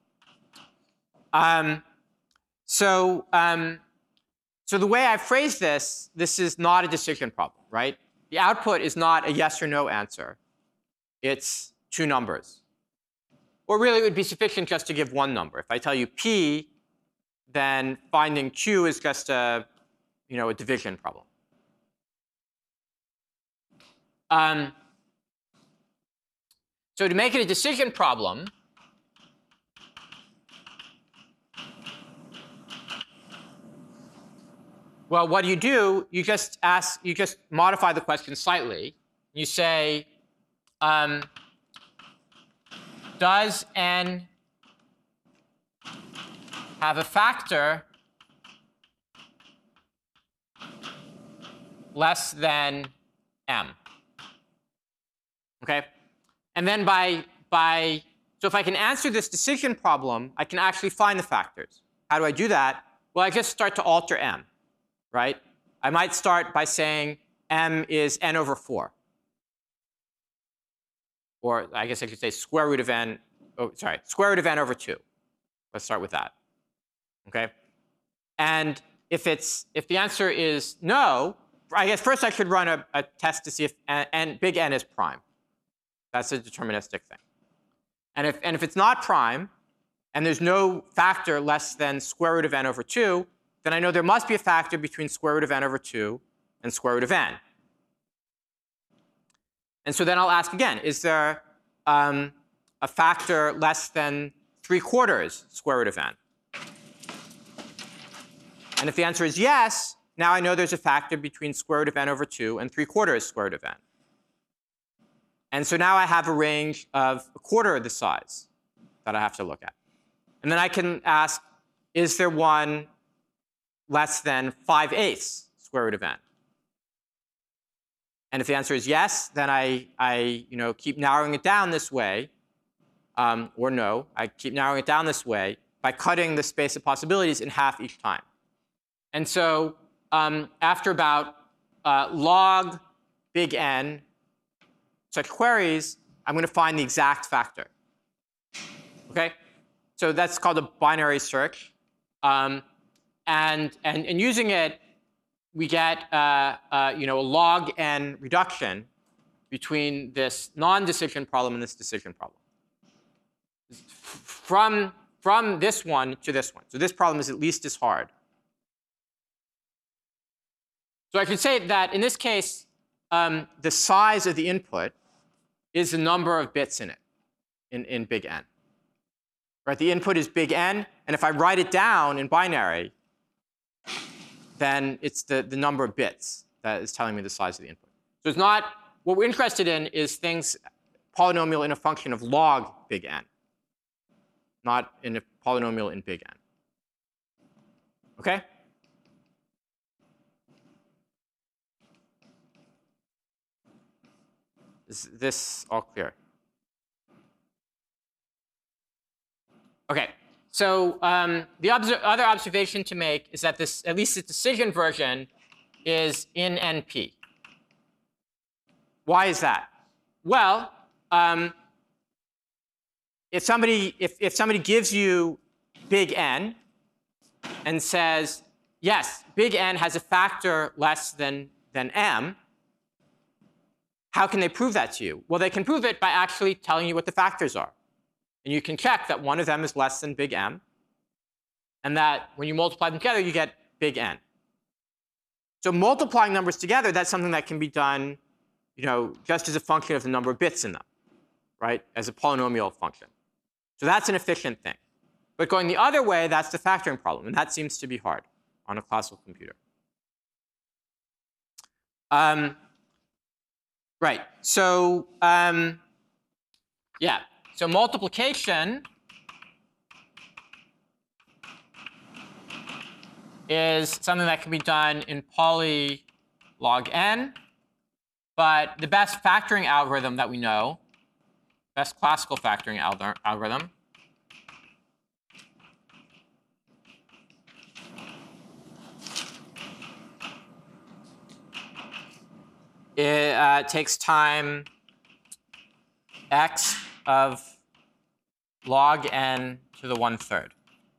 Speaker 1: Um, so, um, so the way I phrase this, this is not a decision problem, right? The output is not a yes or no answer. It's two numbers. Or really, it would be sufficient just to give one number. If I tell you P, then finding Q is just a, you know, a division problem. Um, so to make it a decision problem, well, what do you do? You just ask, you just modify the question slightly. You say, um, does n have a factor less than m? Okay? And then by, by, so if I can answer this decision problem, I can actually find the factors. How do I do that? Well, I just start to alter m. Right? I might start by saying m is n over four. Or I guess I could say square root of n, oh, sorry, square root of n over two. Let's start with that. Okay? And if it's if the answer is no, I guess first I should run a, a test to see if n, n, big N is prime. That's a deterministic thing. And if and if it's not prime, and there's no factor less than square root of n over two, then I know there must be a factor between square root of n over two and square root of n. And so then I'll ask again, is there um, a factor less than three quarters square root of n? And if the answer is yes, now I know there's a factor between square root of n over two and three quarters square root of n. And so now I have a range of a quarter of the size that I have to look at. And then I can ask, is there one less than five eighths square root of n? And if the answer is yes, then I, I you know, keep narrowing it down this way. Um, or no, I keep narrowing it down this way by cutting the space of possibilities in half each time. And so um, after about uh, log big N such queries, I'm going to find the exact factor. OK? So that's called a binary search. Um, And, and, and using it, we get uh, uh, you know, a log n reduction between this non-decision problem and this decision problem. From, from this one to this one. So this problem is at least as hard. So I could say that in this case, um, the size of the input is the number of bits in it, in, in big N. Right? The input is big N, and if I write it down in binary, then it's the, the number of bits that is telling me the size of the input. So it's not, what we're interested in is things polynomial in a function of log big N, not in a polynomial in big N. Okay? Is this all clear? Okay, so um, the obs other observation to make is that this, at least the decision version, is in N P. Why is that? Well, um, if somebody if, if somebody gives you big N and says, yes, big N has a factor less than, than M, how can they prove that to you? Well, they can prove it by actually telling you what the factors are. And you can check that one of them is less than big M, and that when you multiply them together, you get big N. So multiplying numbers together, that's something that can be done, you know, just as a function of the number of bits in them, right, as a polynomial function. So that's an efficient thing. But going the other way, that's the factoring problem, and that seems to be hard on a classical computer. Um, right, so um, yeah, so multiplication is something that can be done in poly log n, but the best factoring algorithm that we know, best classical factoring alg algorithm, it uh, takes time x of log n to the one-third.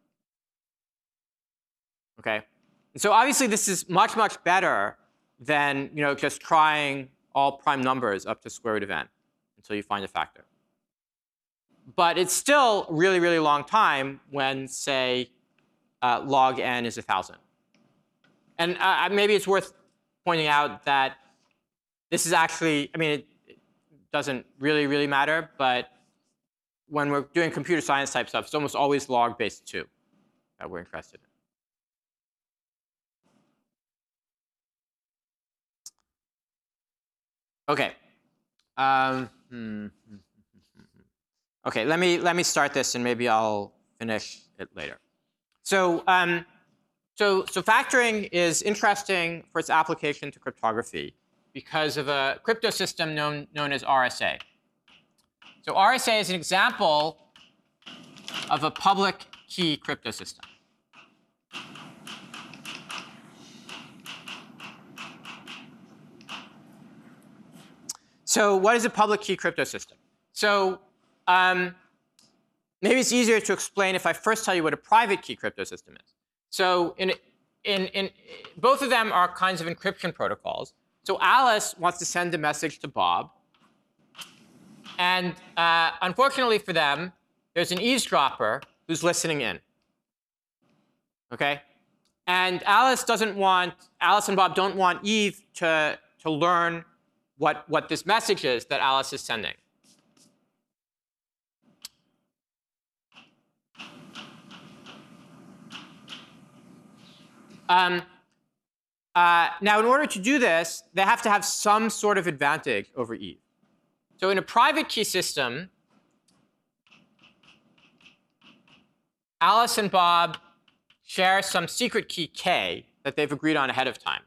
Speaker 1: Okay, and so obviously this is much, much better than, you know, just trying all prime numbers up to square root of n until you find a factor. But it's still a really, really long time when, say, uh, log n is one thousand. And uh, maybe it's worth pointing out that this is actually, I mean, it, it doesn't really, really matter, but when we're doing computer science type stuff, it's almost always log base two that we're interested in. Okay. Um, hmm. Okay, let me let me start this, and maybe I'll finish it later. So, um, so, so factoring is interesting for its application to cryptography because of a crypto system known known as R S A. So R S A is an example of a public key crypto system. So what is a public key crypto system? So um, maybe it's easier to explain if I first tell you what a private key crypto system is. So in, in, in, both of them are kinds of encryption protocols. So Alice wants to send a message to Bob. And uh, unfortunately for them, there's an eavesdropper who's listening in. OK? And Alice doesn't want, Alice and Bob don't want Eve to, to learn what, what this message is that Alice is sending. Um, uh, now, in order to do this, they have to have some sort of advantage over Eve. So in a private key system, Alice and Bob share some secret key K that they've agreed on ahead of time.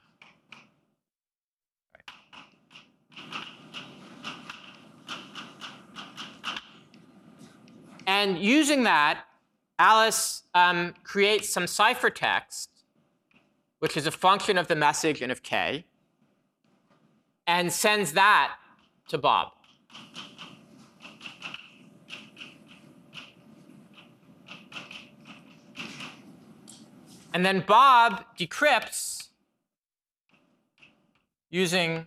Speaker 1: And using that, Alice um, creates some ciphertext, which is a function of the message and of K, and sends that to Bob. And then Bob decrypts using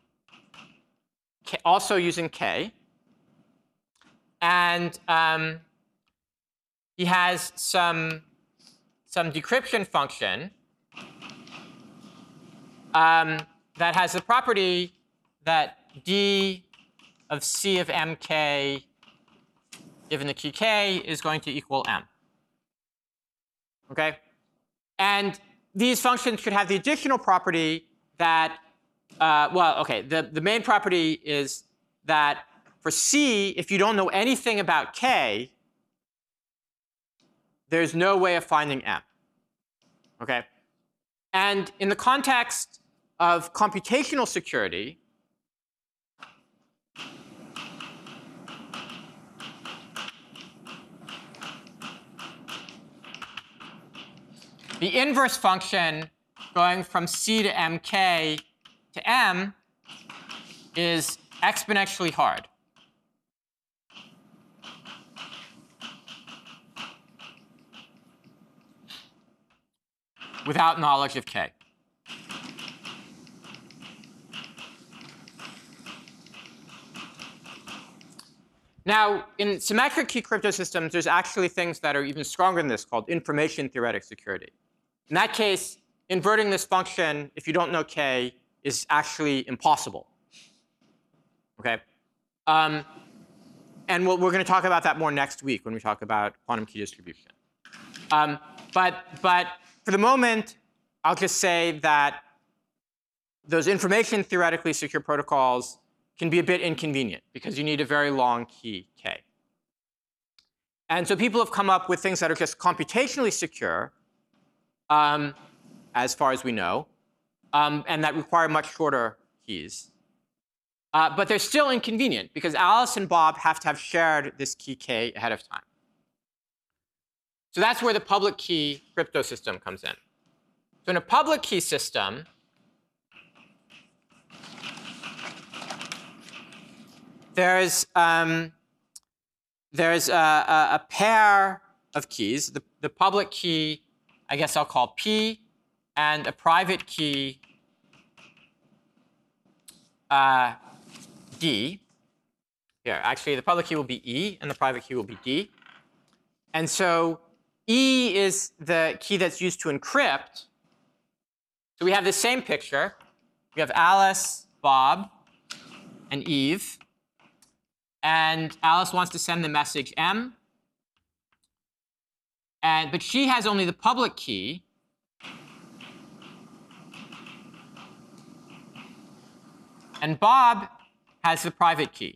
Speaker 1: K, also using K. And um, he has some, some decryption function um, that has the property that D of C of M K given the key K is going to equal M. OK? And these functions could have the additional property that, uh, well, OK, the, the main property is that for C, if you don't know anything about K, there's no way of finding M. OK? And in the context of computational security, the inverse function going from C to M K to M is exponentially hard. Without knowledge of K. Now, in symmetric key cryptosystems, there's actually things that are even stronger than this called information theoretic security. In that case, inverting this function, if you don't know K, is actually impossible. OK? Um, and we'll, we're going to talk about that more next week when we talk about quantum key distribution. Um, but, but for the moment, I'll just say that those information theoretically secure protocols can be a bit inconvenient because you need a very long key K. And so people have come up with things that are just computationally secure, um, as far as we know, um, and that require much shorter keys. Uh, but they're still inconvenient because Alice and Bob have to have shared this key K ahead of time. So that's where the public key crypto system comes in. So in a public key system, there's um, there's a, a, a pair of keys. The, the public key, I guess I'll call P, and a private key, uh, D. Here, actually, the public key will be E, and the private key will be D. And so E is the key that's used to encrypt. So we have the same picture. We have Alice, Bob, and Eve. And Alice wants to send the message M. And, but she has only the public key. And Bob has the private key.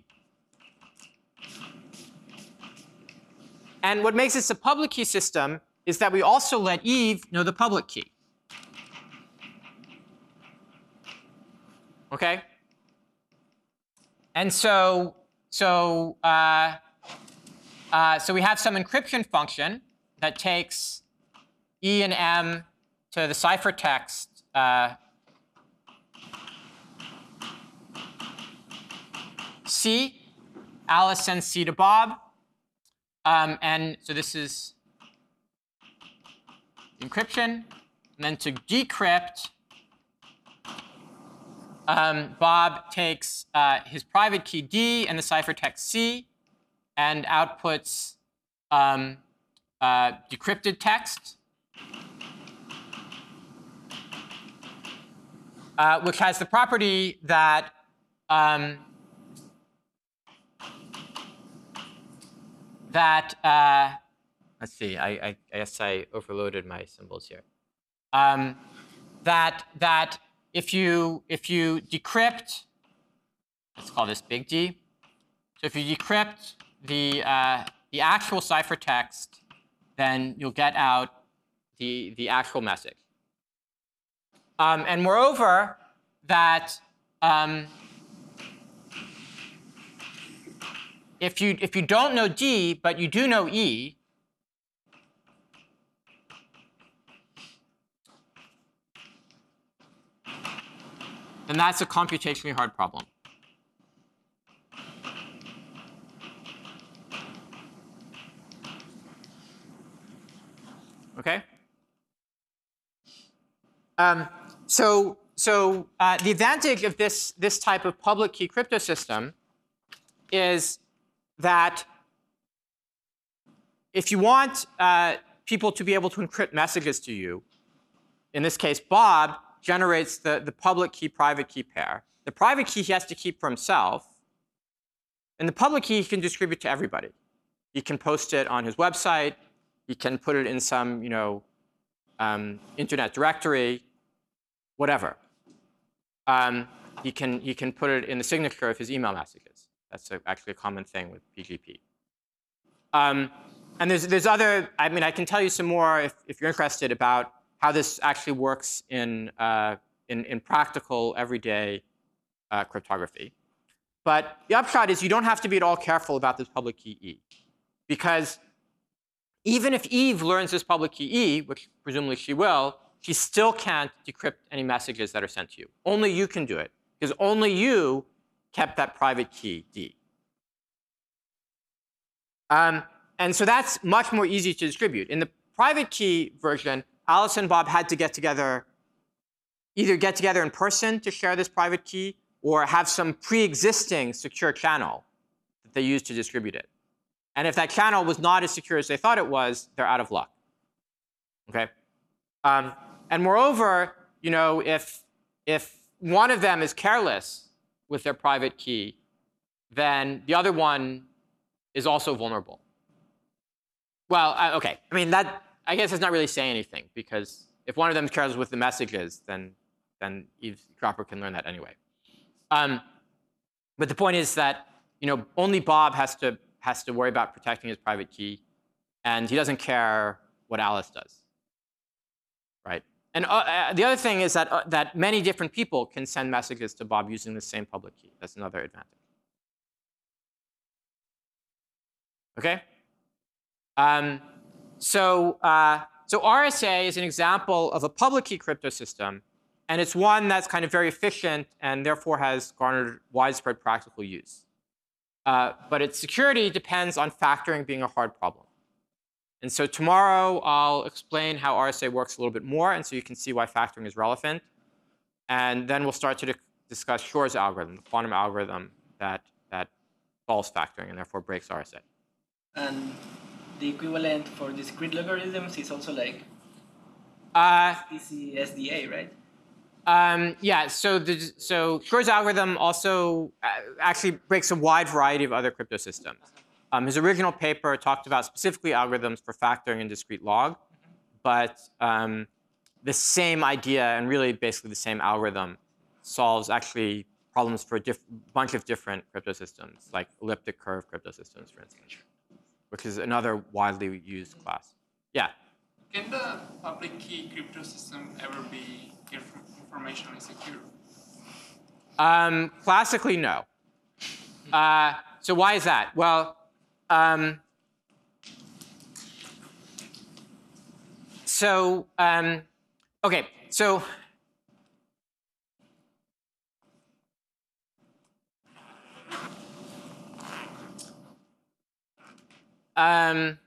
Speaker 1: And what makes this a public key system is that we also let Eve know the public key. OK? And so, so, uh, uh, so we have some encryption function that takes E and M to the ciphertext uh, C. Alice sends C to Bob. Um, and so this is encryption. And then to decrypt, um, Bob takes uh, his private key D and the ciphertext C and outputs um, uh, decrypted text, uh, which has the property that um, that, uh, let's see, I, I, I guess I overloaded my symbols here. Um, that, that if you, if you decrypt, let's call this big D. So if you decrypt the, uh, the actual ciphertext, then you'll get out the, the actual message. Um, and moreover, that um, If you, if you don't know D, but you do know E, then that's a computationally hard problem. OK? Um, so so uh, the advantage of this, this type of public key crypto system is that if you want uh, people to be able to encrypt messages to you, in this case, Bob generates the, the public key private key pair. The private key he has to keep for himself. And the public key he can distribute to everybody. He can post it on his website. He can put it in some, you know, um, internet directory, whatever. Um, he can he can put it in the signature of his email messages. That's a, actually a common thing with P G P. Um, and there's there's other. I mean, I can tell you some more if if you're interested about how this actually works in uh, in in practical everyday uh, cryptography. But the upshot is you don't have to be at all careful about this public key E, because even if Eve learns this public key E, which presumably she will, she still can't decrypt any messages that are sent to you. Only you can do it, because only you kept that private key D. Um, and so that's much more easy to distribute. In the private key version, Alice and Bob had to get together, either get together in person to share this private key, or have some pre-existing secure channel that they used to distribute it. And if that channel was not as secure as they thought it was, they're out of luck. Okay? Um, and moreover, you know, if, if one of them is careless with their private key, then the other one is also vulnerable. Well, uh, OK. I mean, that, I guess it's not really saying anything, because if one of them is careless with the messages, then, then eavesdropper can learn that anyway. Um, but the point is that, you know, only Bob has to has to worry about protecting his private key, and he doesn't care what Alice does, right? And uh, uh, the other thing is that uh, that many different people can send messages to Bob using the same public key. That's another advantage. Okay. Um, so uh, so R S A is an example of a public key crypto system. And it's one that's kind of very efficient and therefore has garnered widespread practical use. Uh, but its security depends on factoring being a hard problem. And so tomorrow, I'll explain how R S A works a little bit more, and so you can see why factoring is relevant. And then we'll start to discuss Shor's algorithm, the quantum algorithm that, that solves factoring and therefore breaks R S A.
Speaker 4: And the equivalent for discrete logarithms is also like
Speaker 1: uh,
Speaker 4: D C S D A, right?
Speaker 1: Um, yeah, so, the, so Shor's algorithm also uh, actually breaks a wide variety of other crypto systems. Um, his original paper talked about specifically algorithms for factoring in discrete log, but um, the same idea and really basically the same algorithm solves actually problems for a bunch of different crypto systems, like elliptic curve crypto systems, for instance, which is another widely used class. Yeah?
Speaker 2: Can the public key crypto system ever be informationally secure?
Speaker 1: Um, classically, no. Uh, so why is that? Well, um, so um, OK, so um,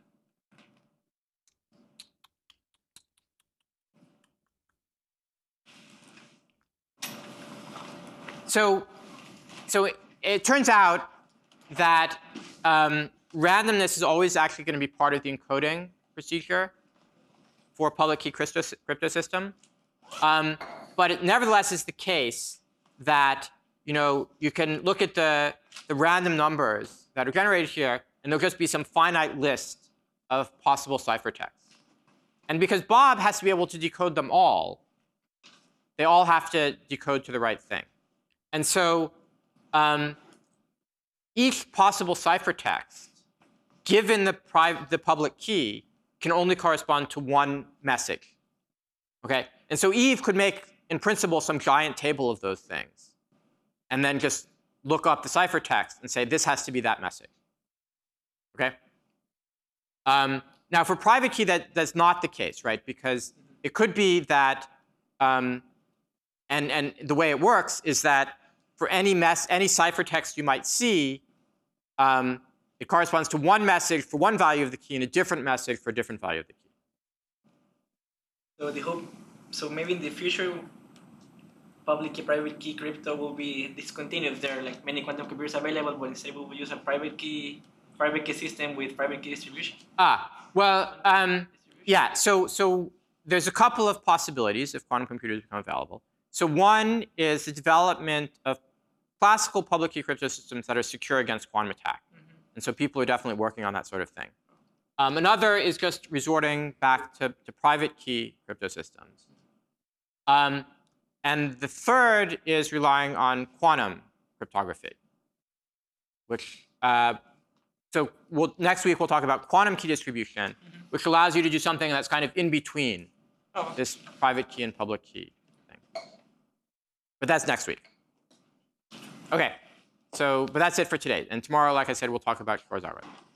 Speaker 1: So, so it, it turns out that um, randomness is always actually going to be part of the encoding procedure for a public key crypto, crypto system. Um, but it nevertheless is the case that, you know, you can look at the, the random numbers that are generated here, and there'll just be some finite list of possible ciphertexts. And because Bob has to be able to decode them all, they all have to decode to the right thing. And so um, each possible ciphertext, given the, the public key, can only correspond to one message. Okay? And so Eve could make, in principle, some giant table of those things, and then just look up the ciphertext and say, this has to be that message. Okay? Um, now, for private key, that, that's not the case, right? Because it could be that, um, and, and the way it works is that for any mess, any ciphertext you might see, um, it corresponds to one message for one value of the key and a different message for a different value of the key.
Speaker 4: So the hope, so maybe in the future, public key, private key crypto will be discontinued. There are like many quantum computers available, but instead we will use a private key, private key system with private key distribution.
Speaker 1: Ah, well, um, yeah. So, so there's a couple of possibilities if quantum computers become available. So one is the development of classical public key crypto systems that are secure against quantum attack. Mm-hmm. And so people are definitely working on that sort of thing. Um, another is just resorting back to, to private key crypto systems. Um, and the third is relying on quantum cryptography, which, uh, so we'll, next week we'll talk about quantum key distribution, mm-hmm. which allows you to do something that's kind of in between oh. this private key and public key thing. But that's next week. OK, so, but that's it for today. And tomorrow, like I said, we'll talk about Shor's algorithm.